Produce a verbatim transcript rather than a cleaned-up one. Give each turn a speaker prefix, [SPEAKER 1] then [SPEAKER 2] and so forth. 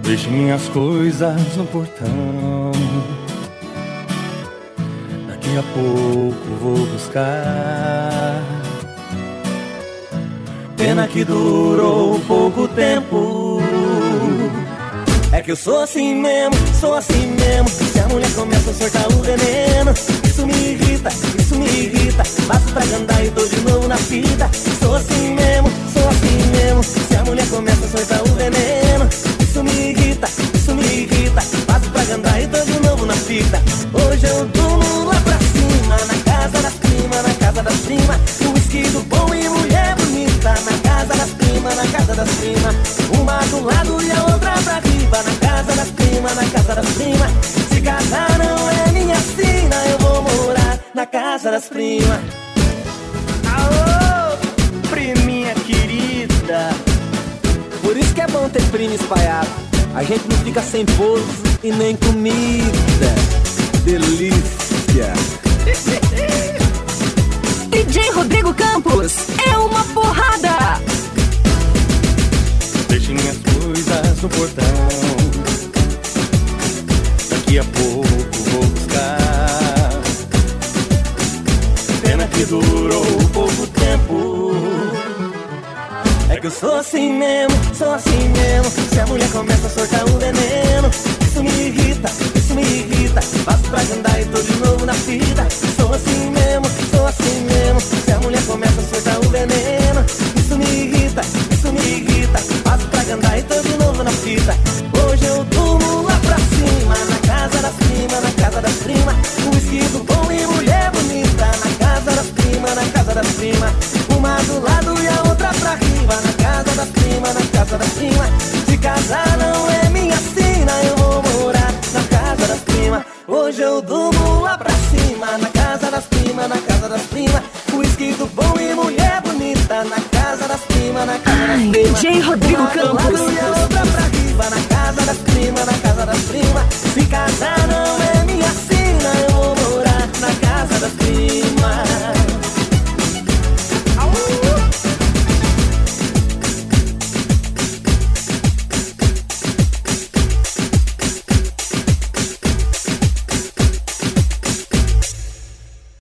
[SPEAKER 1] Deixe minhas coisas no portão. Daqui a pouco vou buscar. Pena que durou pouco tempo. É que eu sou assim mesmo, sou assim mesmo. Se a mulher começa a soltar o veneno, isso me irrita, isso me irrita. Passo pra andar e tô de novo na fita. Sou assim mesmo, sou assim mesmo. Se a mulher começa a soltar o veneno, isso me irrita, isso me irrita. Passo pra andar e tô de novo na fita. Hoje eu durmo lá pra cima, na casa das primas, na casa das primas. Um whisky do bom e mulher bonita. Na casa das primas, na casa das primas. Uma do lado e a outra pra riba. Na casa das primas, na casa das primas. Se casar não é minha sina, eu vou morar na casa das primas.
[SPEAKER 2] Alô, priminha querida. Por isso que é bom ter prima espalhado. A gente não fica sem pouso e nem comida. Delícia.
[SPEAKER 3] D J Rodrigo Campos é uma porrada.
[SPEAKER 1] Deixe minhas coisas no portão. Daqui a pouco vou buscar. Pena que durou pouco tempo. É que eu sou assim mesmo, sou assim mesmo. Se a mulher começa a soltar o veneno, isso me irrita, isso me irrita. Passo pra andar e tô de novo na fita. Sou assim mesmo, sou assim mesmo. Se a mulher começa a soltar o veneno, isso me irrita, isso me irrita. Passo pra andar e tô de novo na fita. Hoje eu durmo lá pra cima, na casa das primas, na casa das primas. Um whisky do bom e mulher bonita. Na casa das primas, na casa das primas. Uma do lado e a outra pra riba. Na casa das primas, na casa das primas. Se casar não é minha sina, eu vou morar na casa das primas. Hoje eu durmo lá pra cima, na casa das primas, na casa das primas. Whisky do bom e mulher bonita. Na casa das primas, na casa das primas.
[SPEAKER 3] D J Rodrigo Campos